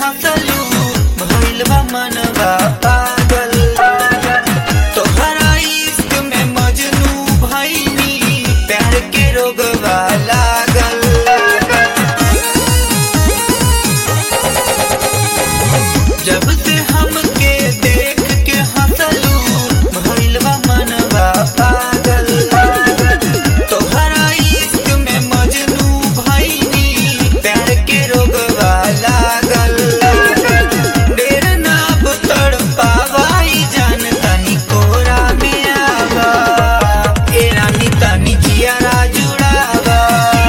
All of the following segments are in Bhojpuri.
हंसलू भइल बा मनवा पागल। तोहरा इश्क में मजनू भइनी प्यार के रोगवा लागल। जब से हमके देख के हंसलू भइल बा मनवा पागल। तोहरा इश्क में मजनू भइनी प्यार के रोगवा लागल। देर ना अब तड़पावाई जान तनी कोरा में आवा ए रानी तनी जियारा जुड़ावा।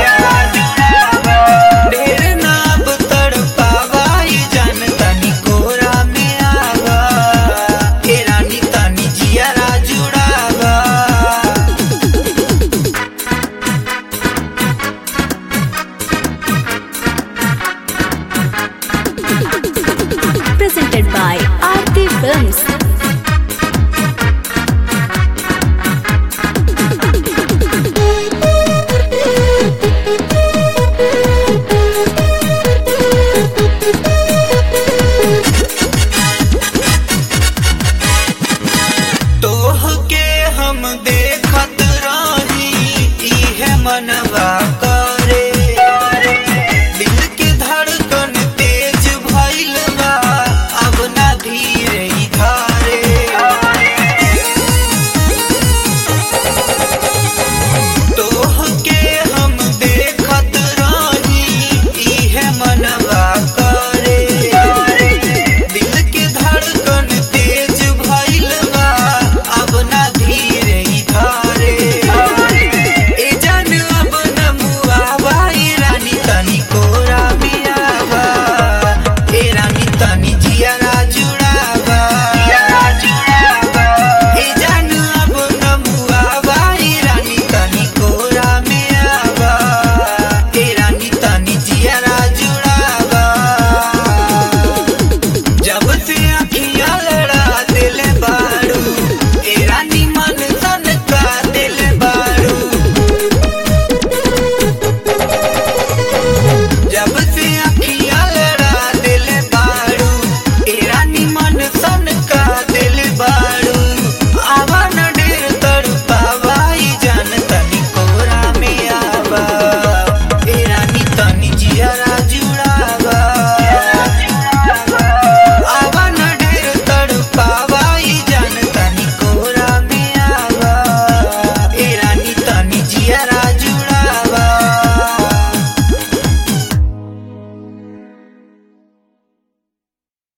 देर ना अब तड़पावाई जान तनी कोरा में आवा ए रानी तनी जियारा जुड़ावा। Presented by Aarti Films.